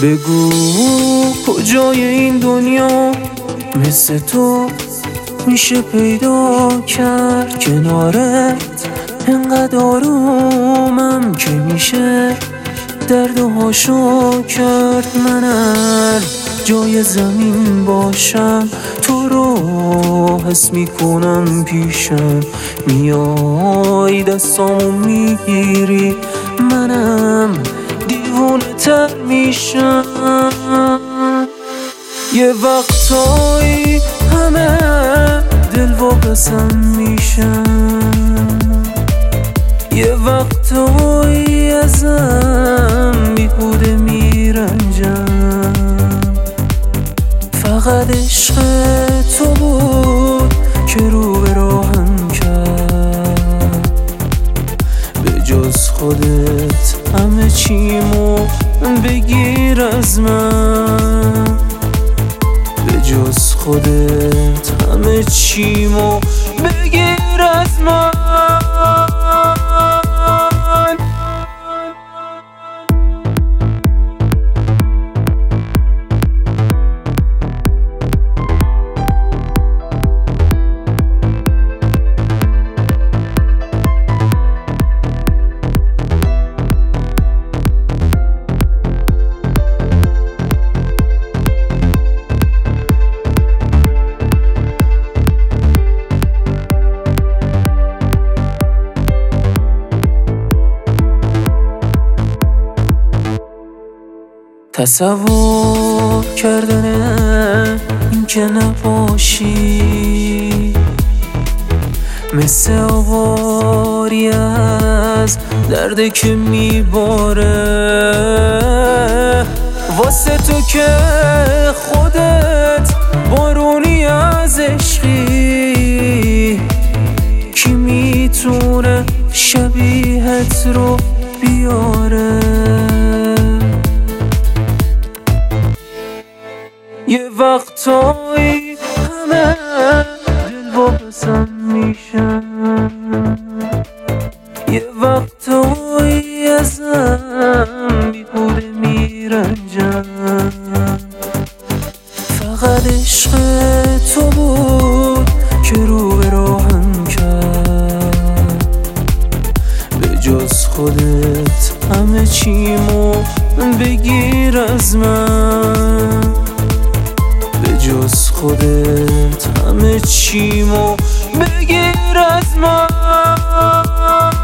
بگو کجای این دنیا مثل تو میشه پیدا کرد، کنارت انقدر آرومم که میشه دردهاشو کرد. من هر جای زمین باشم تو رو حس میکنم، پیشم میای دستامو میگیری، منم دیوونه تر میشم. یه وقتایی همه دل واپسم میشن، یه وقتایی ازم بیهوده میرنجم. فقط عشق تو بود که رو به راهم کرد، به جز خودت همه چیمو بگیر از من، به جز خودت همه چیمو بگیر از من. تصور کردن این که نباشی مثل آواری از درد که میباره، واسه تو که خودت بارونی از عشقی، کی میتونه شبیهت رو بیاره. یه وقتایی همه دل واپسم میشن، یه وقتایی ازم بیهوده میرنجم. فقط عشق تو بود که رو به راهم کرد، به جز خودت همه چیمو بگیر از من، به جز خودت همه چیمو بگیر از من.